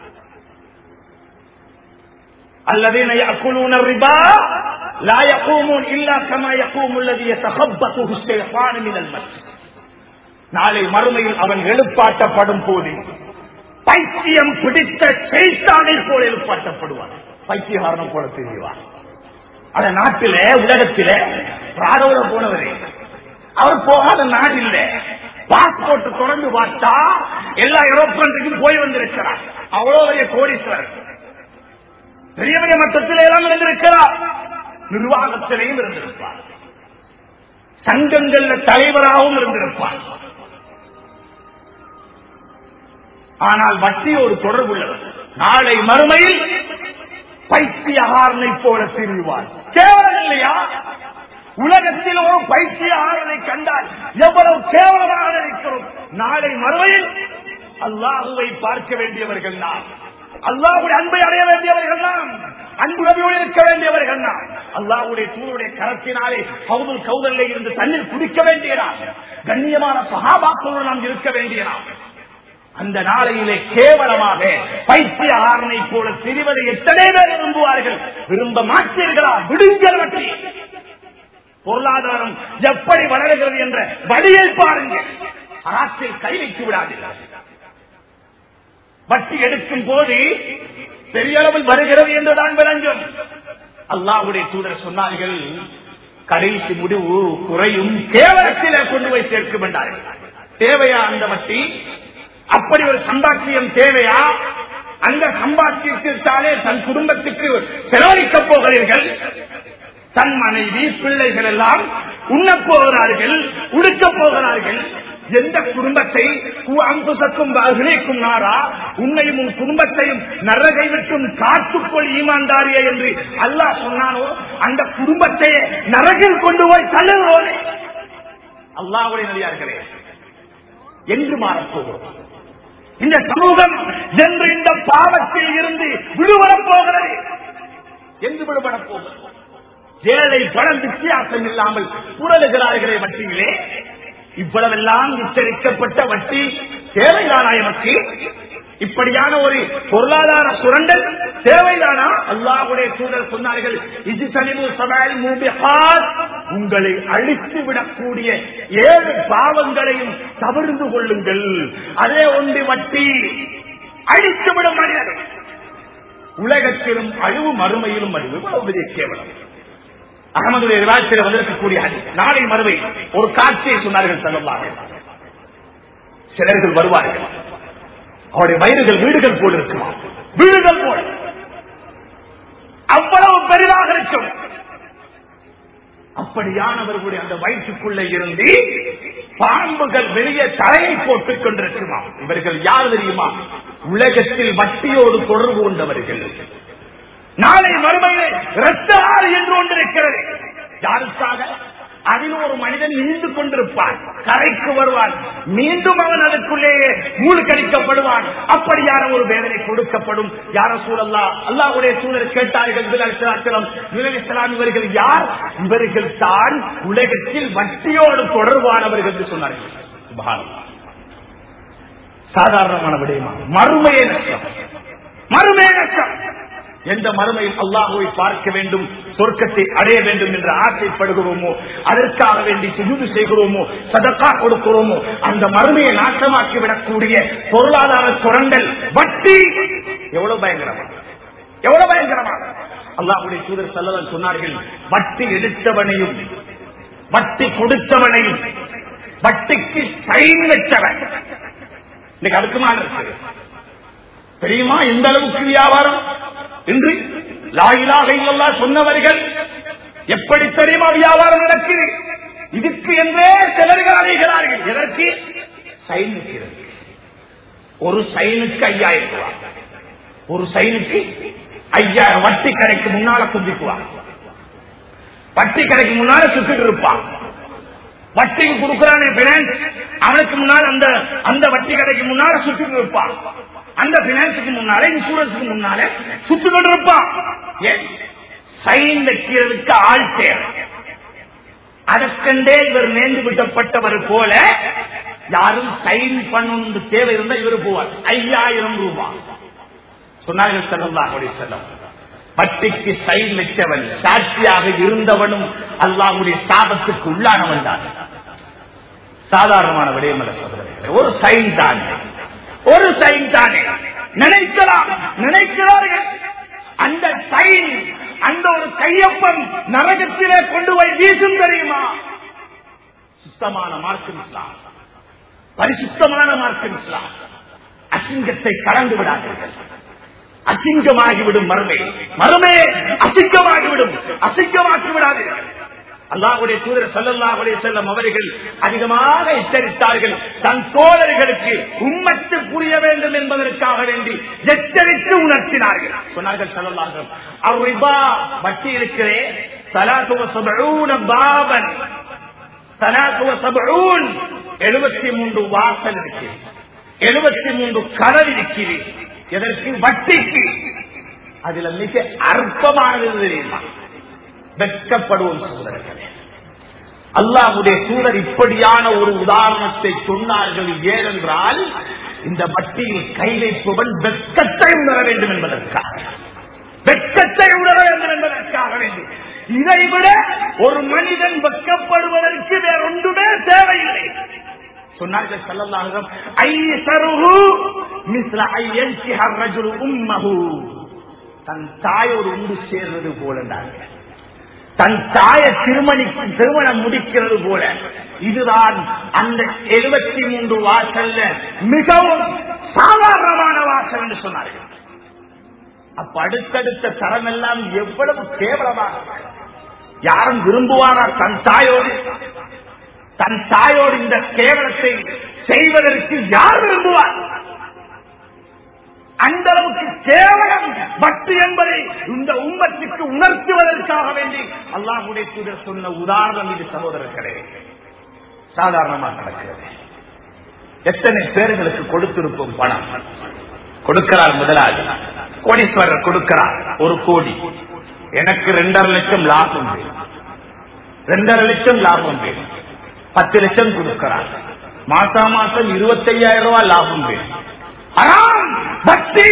الذين يأكلون الربا لا يقومون إلا كما يقوم الذي يتخبطه الشيطان من المس. நாளை மறுமையில் அவன் எழுப்பாட்டப்படும் போது பைத்தியம் பிடித்த ஷைத்தானை போல எழுப்பாட்டப்படுவான். பைத்தியகாரனம் போல தெரிவார். அந்த நாட்டில உலகத்தில ராடோட போனவரே, அவர் போகாத நாடு இல்லை. பாஸ்போர்ட் தொடர்ந்து பார்த்தா எல்லா யூரோப்பியன் போய் வந்திருக்கிறார். அவ்வளோ பெரிய கோடீஸ்வரர், பெரிய பெரிய மட்டத்தில் எல்லாம் இருந்திருக்கிறார். நிர்வாகத்திலையும் இருந்திருப்பார், சங்கங்கள்ல தலைவராகவும் இருந்திருப்பார். ஆனால் வட்டி ஒரு தொடர்புள்ளவர். நாளை மறுமையில் பைத்தியகாரனை போல தெரிவார். கேவலம் இல்லையா? உலகத்தில் ஒரு பைத்தியகாரனை கண்டால் எவ்வளவு கேவலமாக இருக்கிறோம். நாளை மறுமையில் அல்லாஹுவை பார்க்க வேண்டியவர்கள் நாம், அல்லாஹுடைய அன்பை அடைய வேண்டியவர்கள் நாம், அன்பு நபியோடு இருக்க வேண்டியவர்கள் நாம், அல்லாஹுடைய தூருடைய கரத்தினாலே ஹவுதுல் கௌதரிலே இருந்து தண்ணீர் குடிக்க வேண்டியதாம், கண்ணியமான சஹாபாக்களோடு நாம் இருக்க வேண்டியதாம். அந்த நாளையிலே கேவலமாக பைத்தியகாரனை போல திரிவதை எத்தனை பேர் விரும்புவார்கள்? விரும்ப மாட்டீர்களா? விடுங்கள் வட்டி. பொருளாதாரம் எப்படி வளர்கிறது என்ற வழியை பாருங்கள். அராத்தில் கை வைத்து விடாதீர்கள். வட்டி எடுக்கும் போது பெரிய அளவில் வருகிறது என்றுதான் விளங்கும். அல்லாஹ்வுடைய தூதர் சொன்னார்கள், கடைசி முடிவு குறையும் கேவலத்திலே கொண்டு போய் சேர்க்கும் என்றார்கள். தேவையா அந்த வட்டி? அப்படி ஒரு சம்பாத்தியம் தேவையா? அந்த சம்பாத்தியத்திற்காலே தன் குடும்பத்துக்கு செலவழிக்கப் போகிறீர்கள். தன் மனைவி பிள்ளைகள் எல்லாம் உண்ணப் போகிறார்கள், உடுக்கப் போகிறார்கள். எந்த குடும்பத்தை அம்புசக்கும் அகிலேக்கும் நாரா, உன்னையும் உன் குடும்பத்தையும் நரகை விட்டும் காத்துக்கொள் ஈமான்தாரியே என்று அல்லாஹ் சொன்னானோ, அந்த குடும்பத்தையே நரகில் கொண்டு போய் தள்ளுகிறோனே. அல்லாஹ்வுடைய நபியார்களே, என்று மாறப்போகிறோம். இந்த சமூகம் என்று இந்த பாவத்தில் இருந்து விடுபடப் போகிறது என்று விடுபடப் போகிறது. ஏழை பணம் வித்தியாசம் இல்லாமல் புரளுகிறார்களே வட்டியிலே. இவ்வளவெல்லாம் எச்சரிக்கப்பட்ட வட்டி தேவைதானா எமக்கு? இப்படியான ஒரு பொருளாதார சுரண்டல் தேவைதானா? அல்லாஹ்வுடைய தூதர் சொன்னார்கள், உங்களை அழித்து விடக்கூடிய ஏழு பாவங்களையும் தவிர்த்து கொள்ளுங்கள். அதே ஒன்று வட்டி. அழித்துவிடும் மனிதர். உலகத்திலும் அழிவு, மறுமையிலும் அழிவு. பெரிய கேவலம். அகமதுடைய விவாதத்தில் வந்திருக்கக்கூடிய நாளை மறுமை ஒரு காட்சியை சொன்னார்கள். ஸல்லல்லாஹு அலைஹி வஸல்லம். சிலர்கள் வருவார்கள், அவருடைய வயிறுகள் வீடுகள் போல் இருக்குமா, வீடுகள் போல் அவ்வளவு பெரிதாக இருக்கும். அப்படியானவர்களுடைய அந்த வயிற்றுக்குள்ளே இருந்து பாம்புகள் வெளியே தலையை போட்டுக் கொண்டிருக்குமா. இவர்கள் யார் தெரியுமா? உலகத்தில் வட்டியோடு தொடர்பு கொண்டவர்கள். நாளை மறுமையிலே இரத்த ஆறு என்று ஒன்றிருக்கிறது. யாருக்காக? அதில் ஒரு மனிதன் நீந்து கொண்டிருப்பான், கரைக்கு வருவான், மீண்டும் அவன் அதற்குள்ளேயே மூழ்கடிக்கப்படுவான். அப்படியான ஒரு வேதனை கொடுக்கப்படும். யார சூழல்லா? அல்லாஹ்வுடைய சூழல் கேட்டார்கள். இவர்கள் யார்? இவர்கள் தான் உலகத்தில் வட்டியோடு தொடர்பானவர்கள் என்று சொன்னார்கள். சுப்ஹானல்லாஹ். சாதாரணமான விடயமா? மறுமையே நஷ்டம், மறுமையே நஷ்டம். எந்த மறுமையில் அல்லாஹ்வை பார்க்க வேண்டும், சொர்க்கத்தை அடைய வேண்டும் என்று ஆசைப்படுகிறோமோ, அதற்காக வேண்டி சுஜூது செய்கிறோமோ, சதக்கா கொடுக்கிறோமோ, அந்த மறுமையை நாசமாக்கி விடக்கூடிய பொருளாதார சுரண்டல் வட்டி எவ்வளவு பயங்கரமா, எவ்வளவு பயங்கரமா. அல்லாஹ்வுடைய தூதர் ஸல்லல்லாஹு அலைஹி சொன்னார்கள், வட்டி எடுத்தவனையும் வட்டி கொடுத்தவனையும் வட்டிக்கு சைன் வச்சவன் இன்னைக்கு அடுக்குமா இருக்கு தெரியுமா? எந்த அளவுக்கு வியாபாரம் இன்று லா இலாஹ இல்லல்லாஹ் சொன்னவர்கள் எப்படி தெரியுமா வியாபாரம் நடக்குது? இதுக்கு என்றே சிலர்கள் அழைகிறார்கள். எதற்கு? சைன் வைக்கிறது. ஒரு சைனுக்கு ஐயாயிரம் ரூபாய், ஒரு சைனுக்கு ஐயாயிரம். வட்டி கடைக்கு முன்னால குந்திக்குவான், வட்டி கடைக்கு முன்னால சுத்திட்டு இருப்பான். வட்டிக்கு கொடுக்கிறானே பினான்ஸ், அவனுக்கு முன்னால் அந்த அந்த வட்டி கடைக்கு முன்னால சுத்திட்டு இருப்பான். அந்த பினான்ஸுக்கு முன்னாலே, இன்சூரன்ஸுக்கு முன்னாலே சுத்தி கொண்டிருப்பான். சைன் வைக்கிறதுக்கு ஆள் தேவை. அதற்கண்டே இவர் நேர்ந்து விட்டப்பட்டவர் போல யாரும் சைன் பண்ண தேவை இருந்தால் இவர் போவார். ஐயாயிரம் ரூபாய் சொன்னார்கள் ஸல்லல்லாஹு அலைஹி வஸல்லம். வட்டிக்கு சைன் வச்சவன், சாட்சியாக இருந்தவனும் அல்லாஹ்வுடைய சாபத்துக்கு உள்ளானவன் தான். சாதாரணமான விடயமல்ல சகோதரர்களே. ஒரு சைன் தான், ஒரு சைன் தானே. நினைக்கலாம், நினைக்கிறார்கள். அந்த சைன், அந்த ஒரு கையொப்பம் நரகத்திலே கொண்டு போய் வீசும் தெரியுமா? சுத்தமான மார்க்கம் இஸ்லாம், பரிசுத்தமான மார்க்கம் இஸ்லாம். அசிங்கத்தை கலந்து விடாதீர்கள். அசிங்கமாகிவிடும் மறுமை, மறுமை அசிங்கமாகிவிடும், அசிங்கமாக்கி விடாதீர்கள். அல்லாஹ்வுடைய தூதர் ஸல்லல்லாஹு அலைஹி வஸல்லம் அவர்கள் அதிகமாக எச்சரித்தார்கள். தன் தோழர்களுக்கு உம்மத்து புரிய வேண்டும் என்பதற்காக வேண்டி எச்சரித்து உணர்த்தினார்கள். சொன்னார்கள் ஸல்லல்லாஹு அலைஹி வஸல்லம், அர்ரிபா வட்டி இருக்கிறே ஸலாத்து வ ஸபஊன பாபன், ஸலாத்து வ ஸபஊன் எழுபத்தி மூன்று வாசல் இருக்கு, எழுபத்தி மூன்று கதவு இருக்கிறது. எதற்கு? வட்டிக்கு. அதுல மிக அற்பமானது தெரியுமா? வெட்கப்படுவோம் சகோதரர்களே. அல்லாஹ்வுடைய தூதர் இப்படியான ஒரு உதாரணத்தை சொன்னார்கள். ஏனென்றால் இந்த வட்டியில் கை வைப்பவன் வெட்கத்தை உணர வேண்டும் என்பதற்காக, வெட்கத்தை உணர வேண்டும் என்பதற்காக வேண்டி. இதைவிட ஒரு மனிதன் வெட்கப்படுவதற்கு வேற ஒன்றுமே தேவையில்லை. சொன்னார்கள் ஸல்லல்லாஹு அலைஹி வஸல்லம், ஐஸருஹு மிஸ்ல ஐயன்கிஹ الرجل امه, தன் தாயோடு ஒன்று சேர்வது போல, தன் தாய திருமணி திருமணம் முடிக்கிறது போல. இதுதான் அந்த எழுபத்தி மூன்று வாசல்ல மிகவும் சாதாரணமான வாசல் என்று சொன்னார்கள். அப்ப அடுத்தடுத்த தரம் எல்லாம் எவ்வளவு கேவலமாக. யாரும் விரும்புவாரா தன் தாயோடு தன் தாயோடு இந்த கேவலத்தை செய்வதற்கு யார் விரும்புவார்? அந்த அளவுக்கு கேவலம் வட்டி என்பதை இந்த உம்மத்துக்கு உணர்த்துவதற்காக வேண்டி அல்லாஹ்வுடைய தூதர் சொன்ன உதாரணம் இது சகோதரர்களே. சாதாரணமாக நடக்கிறது. எத்தனை பேர்களுக்கு கொடுத்திருப்போம் பணம். கொடுக்கிறார் முதலாளி, கோடீஸ்வரர் கொடுக்கிறார் ஒரு கோடி, எனக்கு ரெண்டரை லட்சம் லாபம் வேணும், ரெண்டரை லட்சம் லாபம் வேணும், பத்து லட்சம் கொடுக்கிறார், மாசா மாசம் இருபத்தி ஐயாயிரம் ரூபாய் லாபம் வேணும். ஹராம், வட்டி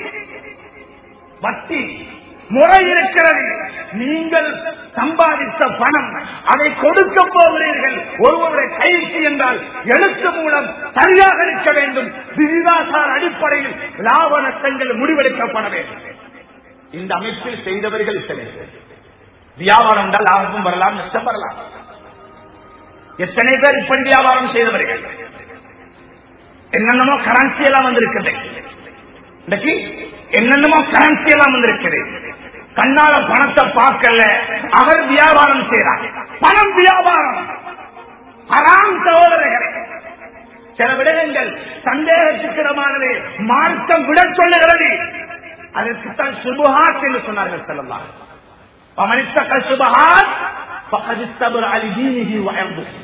வட்டி முறை இருக்கிறது. நீங்கள் சம்பாதித்த பணம் அதை கொடுக்க போகிறீர்கள். ஒருவருடைய கைக்கு என்றால் எழுத்து மூலம் சரியாக இருக்க வேண்டும். விகிதாசார அடிப்படையில் லாப நஷ்டங்கள் முடிவெடுக்கப்பட வேண்டும். இந்த அமைப்பில் செய்தவர்கள் எத்தனை பேர்? வியாபாரம் என்றால் லாபம் வரலாம், நஷ்டம் வரலாம். எத்தனை பேர் இப்படி வியாபாரம் செய்தவர்கள்? என்னென்னமோ கரன்சி எல்லாம் வந்திருக்கிறது. இன்னைக்கு என்னென்னமோ கரன்சி எல்லாம் வந்திருக்கிறது. கண்ணால பணத்தை பார்க்கல, அவர் வியாபாரம் செய்யறார். பணம் வியாபாரம் ஹராம் சகோதரர்களே. சில விடயங்கள் சந்தேகத்துக்கிடமானது மார்க்கம் விட சொல்லுகிறது. அதற்குத்தான் சுபஹாத் என்று சொன்னார்கள் ஸல்லல்லாஹு அலைஹி வஸல்லம். அமனித்தக சுபஹாத் ஃபகத் இஸ்தபர அலி தீனிஹி வ இர்திஹி.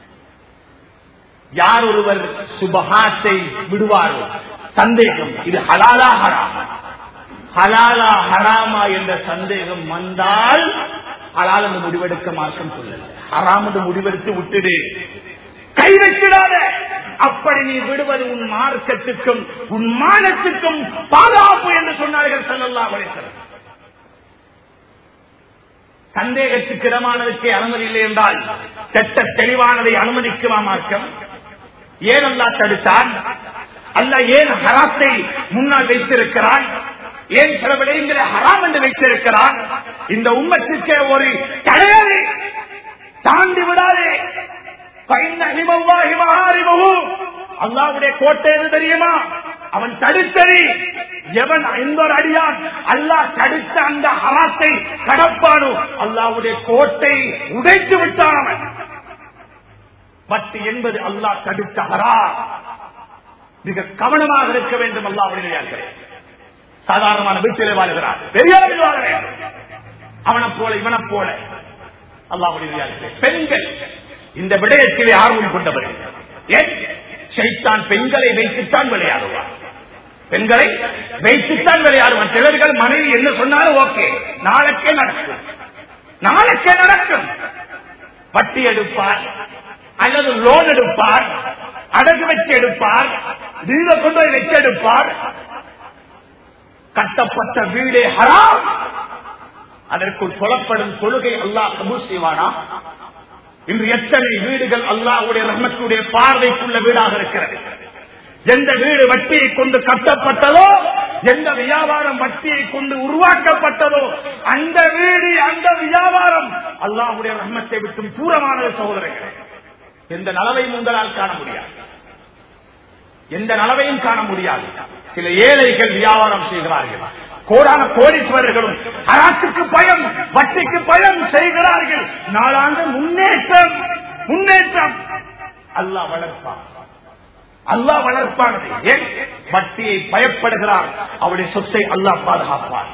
யார் ஒருவர் சுபஹாத்தை விடுவாரோ, சந்தேகம் இது ஹலாலா ஹராமா, ஹலாலா ஹராமா என்ற சந்தேகம் வந்தால் ஹலால் என்று முடிவெடுக்க மார்க்கம் சொல்லல. ஹராம் என்று முடிவெடுத்து விட்டுடு, கை வைக்கிறாத. அப்படி நீ விடுவது உன் மார்க்கத்துக்கும் உன் மானத்துக்கும் பாதுகாப்பு என்று சொன்னார்கள் ஸல்லல்லாஹு அலைஹி வஸல்லம். சந்தேகத்துக்கு இடமானதுக்கு அனுமதி இல்லை என்றால் சட்ட தெளிவானதை அனுமதிக்குமா மார்க்கம்? ஏன் அல்லாஹ் தடுத்தான்? அல்லாஹ் ஏன் ஹராத்தை முன்னால் வைத்திருக்கிறான்? ஏன் சில விடயங்களை ஹராம் என்று வைத்திருக்கிறான்? இந்த உம்மத்துக்கே ஒரு தடையை தாண்டி விடாதே. அல்லாஹ்வுடைய கோட்டை எது தெரியுமா? அவன் தடுத்தது. எவன் எந்த ஒரு அடியான் அல்லாஹ் தடுத்த அந்த ஹராத்தை கடப்பானோ அல்லாஹ்வுடைய கோட்டை உடைத்து விட்டான் அவன். வட்டி என்பது அல்லாஹ் தடுத்த ஹராம். மிக கவனமாக இருக்க வேண்டும். அல்லாஹ்வுடைய சாதாரணமான வீட்டிலே வாழ்கிறார், பெரியார்கள் வாழ வேண்டும். அவனை போல இவனை போல அல்லாஹ்வுடைய பெண்கள் இந்த விடயத்திலே ஆர்வம் கொண்டவர்கள். ஏன் ஷைத்தான் பெண்களை வைத்துத்தான் விளையாடுவார், பெண்களை வைத்துத்தான் விளையாடுவார். சிலர்கள் மனைவி என்ன சொன்னாலும் ஓகே, நாளைக்கே நடக்கும், நாளைக்கே நடக்கும். வட்டி எடுப்பார் அல்லது லோன் எடுப்பார், அடகு வச்சு எடுப்பார், வீட கொண்டு போய் வச்சு எடுப்பார். கட்டப்பட்ட வீடே ஹராம். அதற்குள் சொல்லப்படும் தொழுகை அல்லாஹ் கபூல் செய்வானா? இன்று எத்தனை வீடுகள் அல்லாஹ்வுடைய ரஹ்மத்துடைய பார்வைக்குள்ள வீடாக இருக்கிறது. எந்த வீடு வட்டியை கொண்டு கட்டப்பட்டதோ, எந்த வியாபாரம் வட்டியை கொண்டு உருவாக்கப்பட்டதோ, அந்த வீடு அந்த வியாபாரம் அல்லாஹ்வுடைய ரஹ்மத்தை விட்டு தூரமானது சகோதரர்களே. எந்த நலவையும் உங்களால் காண முடியாது, எந்த நலவையும் காண முடியாது. சில ஏழைகள் வியாபாரம் செய்கிறார்கள், கோடான கோடீஸ்வரர்களும் ஹராத்துக்கு பயம் வட்டிக்கு பயம் செய்கிறார்கள். நாளாண்டு முன்னேற்றம் முன்னேற்றம் அல்லாஹ் வளர்ப்பான், அல்லாஹ் வளர்ப்பானது. ஏன் வட்டியை பயப்படுகிறார், அவருடைய சொத்தை அல்லாஹ் பாதுகாப்பார்.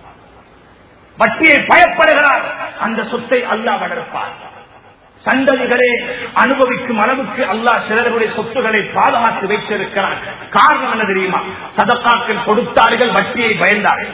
வட்டியை பயப்படுகிறார், அந்த சொத்தை அல்லாஹ் வளர்ப்பார். சந்ததிகளே அனுபவிக்கும் அளவுக்கு அல்லாஹ் சிலருடைய சொத்துக்களை பாதுகாத்து வைத்திருக்கிறார். காரணம் என்ன தெரியுமா? சதகாக்கள் கொடுத்தார்கள், வட்டியை பயந்தார்கள்.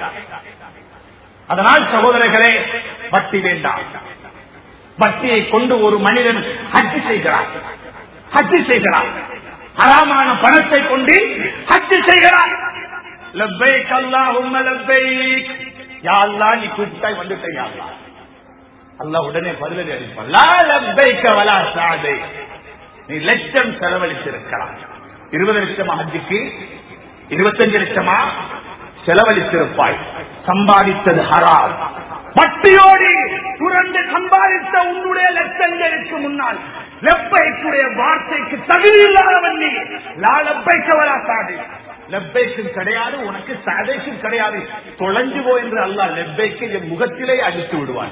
அதனால் சகோதரர்களே, வட்டி வேண்டாம். வட்டியை கொண்டு ஒரு மனிதன் ஹஜ் செய்கிறார், ஹஜ் செய்கிறார், ஹராமான பணத்தை கொண்டு ஹஜ் செய்கிறார். லப்பைக் அல்லாஹும்ம லப்பைக், யா அல்லாஹ் நீ கூப்பிட்டாய் வந்துட்டேன் யா அல்லாஹ். அல்லாஹ் உடனே பதிலடி அளிப்பான். லா லப்பைக வலா சாதை, நீ லட்சம் செலவழித்திருக்கலாம். இருபது லட்சமா ஹஜ்ஜுக்கு? இருபத்தஞ்சு லட்சமா செலவழித்திருப்பாய். சம்பாதித்தது ஹராம். வட்டியோடு புரண்டு சம்பாதித்த உன்னுடைய லட்சங்களுக்கு முன்னால் லப்பைக்குடைய வார்த்தைக்கு தகுதி இல்லாதவன் நீ. லா லப்பைக வலா சாதை, லப்பைக்கும் கிடையாது, உனக்கு சாதைக்கும் கிடையாது, தொலைஞ்சு போ என்று அல்லாஹ் லப்பைக்கு என் முகத்திலே அடித்து விடுவான்.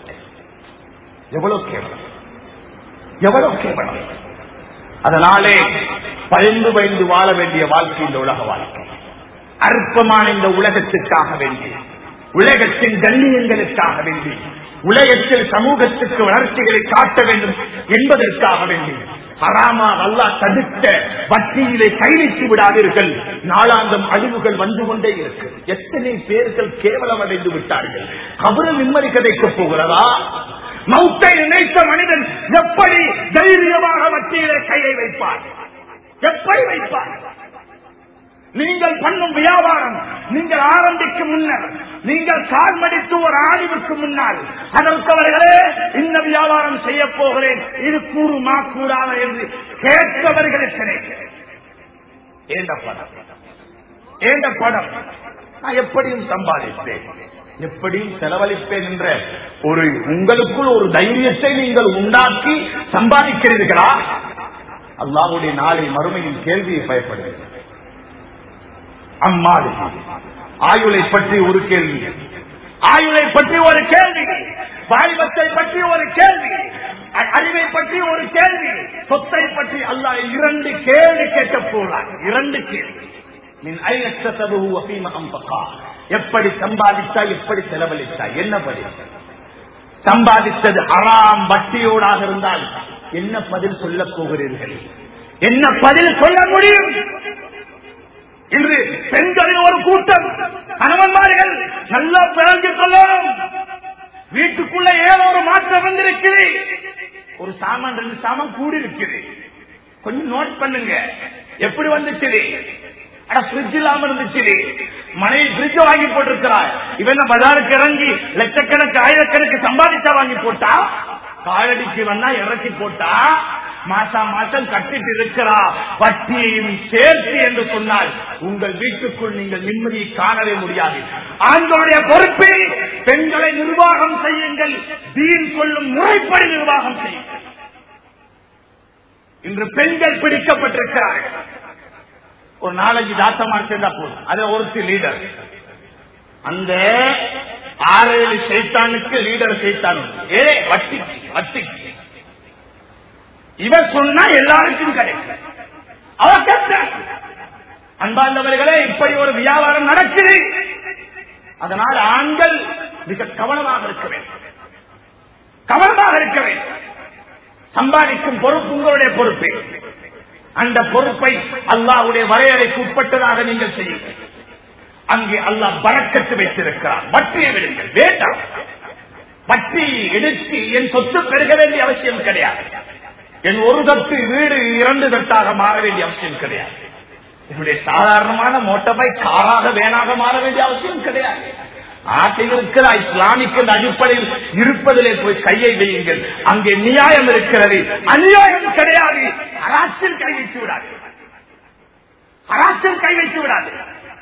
எவ்வளவு கேவலம், எவ்வளவு கேவலம். அதனாலே பயந்து பயந்து வாழ வேண்டிய வாழ்க்கை இந்த உலக வாழ்க்கை. அற்பமான இந்த உலகத்துக்காக வேண்டி உலகத்தின் கண்ணியங்களுக்காக வேண்டி, உலகத்தில் சமூகத்துக்கு வளர்ச்சிகளை காட்ட வேண்டும் என்பதற்காக வேண்டி ஹராமா அல்லாஹ் தடுத்த வட்டியிலே கைவிட்டு விடாதீர்கள். நாளாந்தம் அழிவுகள் வந்து கொண்டே இருக்கு. எத்தனை பேர்கள் கேவலம் அடைந்து விட்டார்கள். கபரில் நிம்மதி கிடைக்கப் போகிறதா? மௌத்தை நினைத்த மனிதன் எப்படி தைரியமாக வட்டியிலே கையை வைப்பார்? எப்படி வைப்பார்? நீங்கள் பண்ணும் வியாபாரம், நீங்கள் ஆரம்பிக்கும் முன்னர், நீங்கள் கால்மடித்து ஒரு ஆய்வுக்கு முன்னால் அதற்கு அவர்களே இந்த வியாபாரம் செய்ய போகிறேன், இது கூறுமா கூடாத என்று கேட்பவர்களுக்கு ஏண்ட படம் ஏண்ட படம் நான் எப்படியும் சம்பாதிப்பேன், எப்படியும் செலவழிப்பேன் என்ற ஒரு உங்களுக்குள் ஒரு தைரியத்தை நீங்கள் உண்டாக்கி சம்பாதிக்கிறீர்களா? அல்லாஹ்வுடைய நாளை மறுமையின் கேள்வியை பயப்படுகிறேன். அம்மாடி ஆயுளை பற்றி ஒரு கேள்வி, ஆயுளை பற்றி ஒரு கேள்வி, வாலிபத்தை பற்றி ஒரு கேள்வி, அறிவை பற்றி ஒரு கேள்வி, சொத்தை பற்றி அல்லாஹ் இரண்டு கேள்வி கேட்க போறார். இரண்டு கேள்வி. எப்படி சம்பாதித்தா, எப்படி செலவழித்தா, என்ன பதில்? சம்பாதித்தது ஹராம் வட்டியோடாக இருந்தால் என்ன பதில் சொல்ல போகிறீர்கள்? என்ன பதில் சொல்ல முடியும்? இன்று பெண்களின் ஒரு கூட்டம், கணவன்மார்கள் நல்லா பிறந்து கொள்ளணும். வீட்டுக்குள்ள ஏதோ ஒரு மாற்றம் வந்திருக்குது. ஒரு சாமான் ரெண்டு சாமான் கூடி இருக்குது. கொஞ்சம் நோட் பண்ணுங்க, எப்படி வந்துச்சு? பிரிட்ஜ் இல்லாம இருந்துச்சு. மனைவி பிரிட்ஜ் வாங்கி போட்டிருக்கிறார். இவன் பஜாருக்கு இறங்கி லட்சக்கணக்கு ஆயிரக்கணக்கு சம்பாதிச்சா வாங்கி போட்டா, காலடிக்கு வந்தா இறக்கி போட்டா, மாசா மாசம் கட்டிட்டு இருக்கிறா, வட்டியையும் சேர்த்து என்று சொன்னால் உங்கள் வீட்டுக்குள் நீங்கள் நிம்மதியை காணவே முடியாது. ஆண்களுடைய பொறுப்பை பெண்களை நிர்வாகம் செய்யுங்கள், தீன் சொல்லும் முறைப்படி நிர்வாகம் செய்யுங்கள். இன்று பெண்கள் பிடிக்கப்பட்டிருக்கிறார்கள். ஒரு நாலஞ்சு தாத்தமார் சேர்ந்தா போதும், அது ஒருத்தி லீடர். அந்த ஆறு ஏழு சைத்தானுக்கு லீடர் சைத்தான். ஏ வட்டி வட்டி இவர் சொன்னா எல்லாருக்கும் கிடைக்கும். அவர் கேட்ட அன்பார்ந்தவர்களே, இப்படி ஒரு வியாபாரம் நடக்குது. அதனால் ஆண்கள் மிக கவனமாக இருக்க வேண்டும், கவனமாக இருக்க வேண்டும். சம்பாதிக்கும் பொறுப்பு உங்களுடைய பொறுப்பு. அந்த பொறுப்பை அல்லாஹ்வுடைய வரையறைக்கு உட்பட்டதாக நீங்கள் செய்யுங்கள். அங்கே அல்லாஹ் பரக்கத்து வைத்திருக்கிறார். வட்டியை விடுங்கள், வேண்டாம். வட்டி எடுத்து என் சொத்து பெருக வேண்டிய அவசியம் கிடையாது. என் ஒரு தட்டு வீடு இரண்டு தட்டாக மாற வேண்டிய அவசியம் கிடையாது. என்னுடைய சாதாரணமான மோட்டார் பைக் காராக வேனாக மாற வேண்டிய அவசியம் கிடையாது. ஆட்சியில் இருக்கிற இஸ்லாமிக்கு அடிப்படையில் இருப்பதிலே போய் கையை வையுங்கள். அங்கே நியாயம் இருக்கிறது, அநியாயம் கிடையாது. அரசில் கை வைத்து விடாது, அரசில் கை வைத்து விடாது.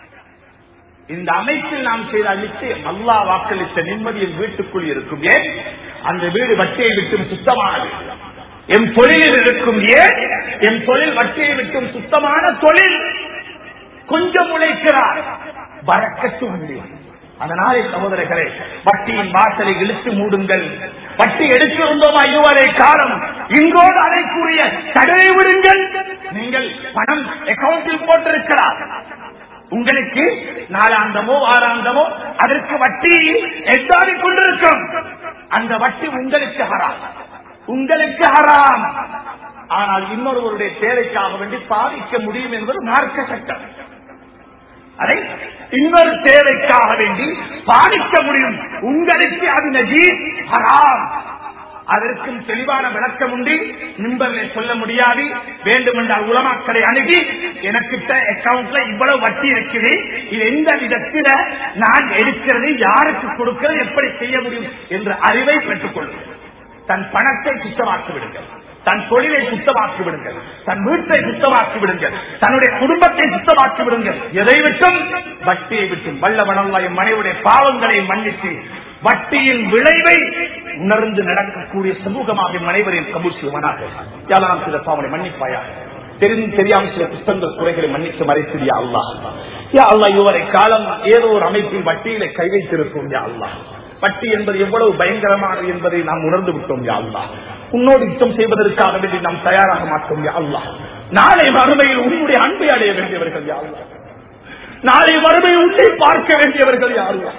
இந்த அமைப்பில் நாம் செய்த நிச்சயம் அல்லாஹ் வாக்களித்த நிம்மதியின் வீட்டுக்குள் இருக்கும். ஏன் அந்த வீடு வட்டியை விட்டும் சுத்தமானது. என் தொழிலில் இருக்கும். ஏன் என் தொழில் வட்டியை விட்டும் சுத்தமான தொழில். கொஞ்சம் உழைக்கிறார், பரக்கத்து முடியும். அதனாலே சகோதரர்களே, வட்டியின் வாசலை இழுத்து மூடுங்கள். வட்டி எடுத்திருந்தோமா இதுவரை காலம், இன்றோடு அதைக்குரிய தடவை விடுங்கள். நீங்கள் பணம் அக்கவுண்டில் போட்டிருக்கிறார், உங்களுக்கு நாலாந்தமோ ஆறாந்தமோ அதற்கு வட்டி எட்டாடி கொண்டிருக்கும். அந்த வட்டி உங்களுக்கு ஹராம், உங்களுக்கு ஹராம். ஆனால் இன்னொருவருடைய தேவைக்காக வேண்டி பாதிக்க முடியும் என்பது மார்க்க சட்டம். அதை இன்னொரு தேவைக்காக வேண்டி பாதிக்க முடியும், உங்களுக்கு அது நஜீஸ், ஹராம். அதற்கும் தெளிவான விளக்கம் உண்டு, மிம்பர்ல சொல்ல முடியாது. வேண்டுமென்றால் உலமாக்களை அணுகி எனக்கிட்ட அக்கவுண்ட்ல இவ்வளவு வட்டி இருக்குது, இது எந்த விதத்தில நான் எடுக்கிறது, யாருக்கு கொடுக்கிறது, எப்படி செய்ய முடியும் என்ற அறிவை பெற்றுக் கொள்ளுங்கள். தன் பணத்தை சுத்தமாக்கி விடுங்கள், தன் தொழிலை சுத்தமாக்கி விடுங்கள், தன் வீட்டை சுத்தமாக்கி விடுங்கள், தன்னுடைய குடும்பத்தை சுத்தமாக்கி விடுங்கள். எதை விட்டும்? வட்டியை விட்டும். வல்லவனல்லாஹ் மனைவியுடைய பாவங்களை மன்னித்து வட்டியின் விளைவை உணர்ந்து நடக்கக்கூடிய சமூகமாக மனைவரையும் கபூல் செய்வனாக. யாரெல்லாம் சில பாவனை மன்னிப்பாயாக. தெரிந்து தெரியாமல் சில புத்தகங்கள் குறைகளை மன்னித்து மறைத்தியா அல்லாஹ். யா அல்லாஹ், இதுவரை காலம் ஏதோ ஒரு அமைப்பில் வட்டியில கை வைத்திருக்கும். யா அல்லாஹ், வட்டி என்பது எவ்வளவு பயங்கரமானது என்பதை நாம் உணர்ந்து விட்டோம். யா அல்லாஹ், உன்னோடு யுத்தம் செய்வதற்காக வேண்டி நாம் தயாராக மாட்டோம். யா அல்லாஹ், நாளை மறுமையில் உன்னுடைய அன்பை அடைய வேண்டியவர்கள். யா அல்லாஹ், நாளை மறுமையில் உன்னை பார்க்க வேண்டியவர்கள். யா அல்லாஹ்,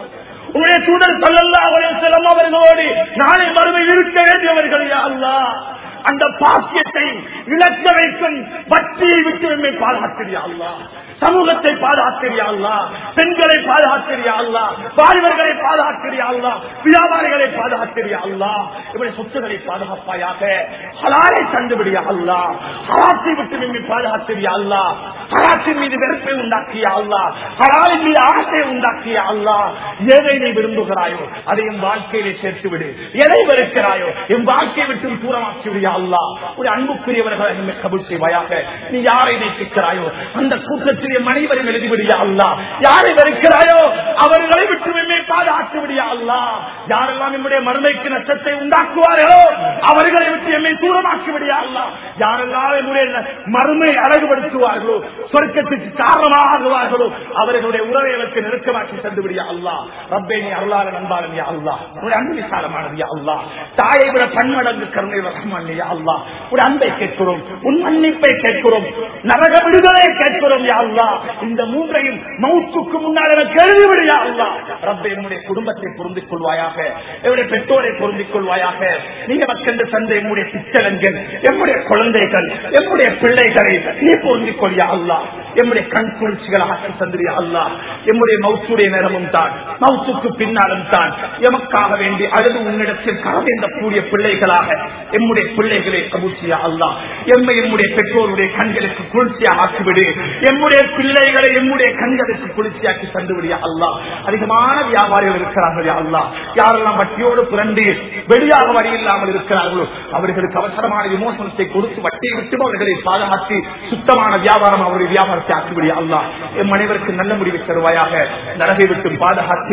உங்களுடைய தூதர் ஸல்லல்லாஹு அலைஹி வஸல்லம் அவர்களோடு நாளை மறுமை இருக்க வேண்டியவர்கள் யா அல்லாஹ். அந்த பாக்கியத்தை இழக்க வைக்கும் பக்தியை விட்டு நம்மை பாதுகாத்திரியா அல்லாஹ். சமூகத்தை பாதுகாத்திரியா அல்லாஹ். பெண்களை பாதுகாத்திரியா அல்லாஹ். வாலிபர்களை பாதுகாத்திரியா அல்லாஹ். வியாபாரிகளை பாதுகாத்திரியா அல்லாஹ். இவருடைய சொத்துக்களை பாதுகாப்பாயாக. ஹலாலை தந்துவிடியா அல்லாஹ். ஹராத்தை விட்டு நம்மை பாதுகாத்திரியா அல்லாஹ். ஹராத்தின் மீது வெறுப்பை உண்டாக்கியா அல்லாஹ். ஹலாலின் மீது ஆசையை உண்டாக்கியா அல்லாஹ். எதை நீ விரும்புகிறாயோ அதை என் வாழ்க்கையிலே சேர்த்து விடு. எதை வெறுக்கிறாயோ என் வாழ்க்கையை விட்டு தூரமாக்கி விடியா அல்லாஹ். ஒரு அன்புக்குரியவர்களை நம்மை கபூல் செய்வாயாக. நீ யாரை நேசிக்கிறாயோ அந்த கூட்டத்தில் மனைவரும் எழுதிவிடியா அல்லாஹ். யாரை வெறுக்கிறாயோ அவர்களை விட்டு நம்மை பாதுகாத்து விடியா அல்லாஹ். யாரெல்லாம் நம்முடைய மறுமைக்கு நஷ்டத்தை உண்டாக்குவார்களோ அவர்களை விட்டு எம்மை தூரமாக்கி விடியா அல்லாஹ். யாரெல்லாம் நம்முடைய மறுமை அழகுபடுத்துவார்களோ சொர்க்கத்துக்கு காரணமாகுவார்களோ அவர்களுடைய உறவை அவருக்கு நெருக்கமாக்கி தந்து விடியா அல்லாஹ். ரப்பே நீ அருளாளன் அன்பாளன் யா அல்லாஹ். ஒரு அன்பு விசாலமானது யா அல்லாஹ். தாயை விட பன்மடங்கு கருணை ரஹ்மான் யா அல்லாஹ். ஒரு அன்பை கேட்கிறோம், உன் மன்னிப்பை கேட்கிறோம், நரக விடுதலை கேட்கிறோம் யா அல்லாஹ். இந்த மூன்றையும் மௌத்துக்கு முன்னால் எனக்கு எழுதிவிடியா அல்லாஹ். ரப்பே என்னுடைய குடும்பத்தை பொருந்திக் கொள்வாயாக, என்னுடைய பெற்றோரை பொருந்திக் கொள்வாயாக. நீங்க மக்கள் தந்தை என்னுடைய பிச்சலங்கள், என்னுடைய குழந்தைகள், என்னுடைய பிள்ளைகளை நீ பொருந்திக் கொள்ளியா அல்லாஹ். என்னுடைய கண் குளிர்ச்சிகளாக தந்திரியா அல்லாஹ். என்னுடைய மௌத்துடைய நேரமும் தான், மௌத்துக்கு பின்னாலும் தான் எமக்காக வேண்டி அழுது உன்னிடத்தில் கலவேந்தக்கூடிய பிள்ளைகளாக எம்முடைய பிள்ளைகளை கபூசியா அல்லாஹ். எம்மை எம்முடைய பெற்றோருடைய கண்களுக்கு குளிர்ச்சியாக ஆக்கிவிடு. எம்முடைய பிள்ளைகளை எம்முடைய கண்களுக்கு குளிர்ச்சியாக்கி தந்துவிடியா அல்லாஹ். அதிகமான வியாபாரிகள் இருக்கிறார்கள் யா அல்லாஹ். யாரெல்லாம் வட்டியோடு புரண்டு வெளியாக வழி இல்லாமல் இருக்கிறார்களோ அவர்களுக்கு அவசரமான விமோசனத்தை கொடுத்து வட்டியை விட்டு அவர்களை பாதுகாத்து சுத்தமான வியாபாரம் அவருடைய வியாபாரத்தை ஆக்கிவிடியா அல்லாஹ். எம் அனைவருக்கு நல்ல முடிவை தருவாயாக. நரகை விட்டு பாதுகாத்து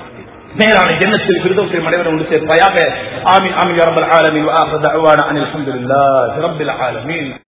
மேலான ஜன்னத்தில் ஃபிர்தௌஸில் மனிதரை கொண்டு சேர்ப்பாயாக. ஆமீன் ஆமீன் யா ரப்பல் ஆலமீன். வ ஆகிரு தஅவானா அனில் ஹம்துலில்லாஹி ரப்பில் ஆலமீன்.